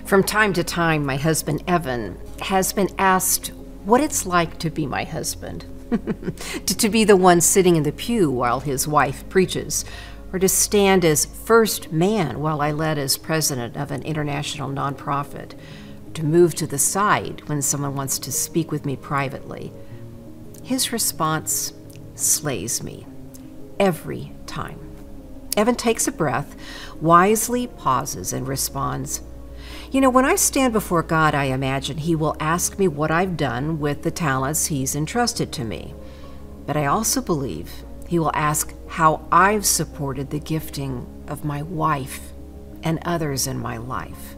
From time to time, my husband, Evan, has been asked what it's like to be my husband, to be the one sitting in the pew while his wife preaches, or to stand as first man while I led as president of an international nonprofit, to move to the side when someone wants to speak with me privately. His response slays me every time. Evan takes a breath, wisely pauses, and responds, when I stand before God, I imagine He will ask me what I've done with the talents He's entrusted to me. But I also believe He will ask how I've supported the gifting of my wife and others in my life.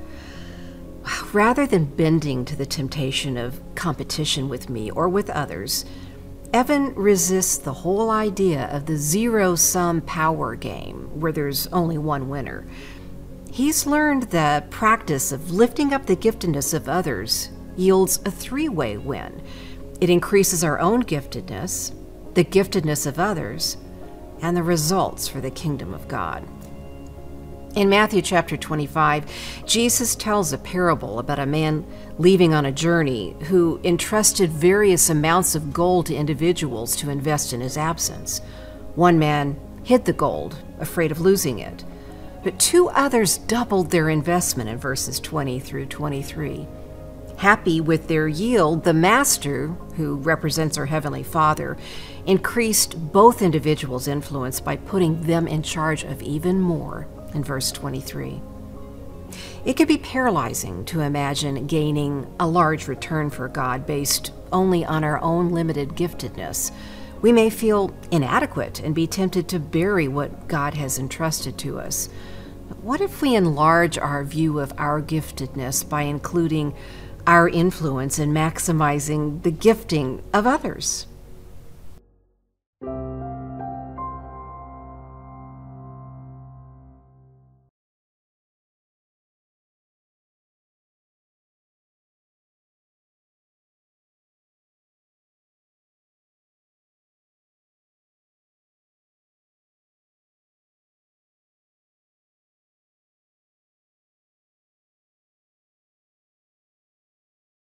Rather than bending to the temptation of competition with me or with others, Evan resists the whole idea of the zero-sum power game where there's only one winner. He's learned the practice of lifting up the giftedness of others yields a three-way win. It increases our own giftedness, the giftedness of others, and the results for the kingdom of God. In Matthew chapter 25, Jesus tells a parable about a man leaving on a journey who entrusted various amounts of gold to individuals to invest in his absence. One man hid the gold, afraid of losing it, but two others doubled their investment in verses 20 through 23. Happy with their yield, the master, who represents our Heavenly Father, increased both individuals' influence by putting them in charge of even more in verse 23. It can be paralyzing to imagine gaining a large return for God based only on our own limited giftedness. We may feel inadequate and be tempted to bury what God has entrusted to us. But what if we enlarge our view of our giftedness by including our influence in maximizing the gifting of others?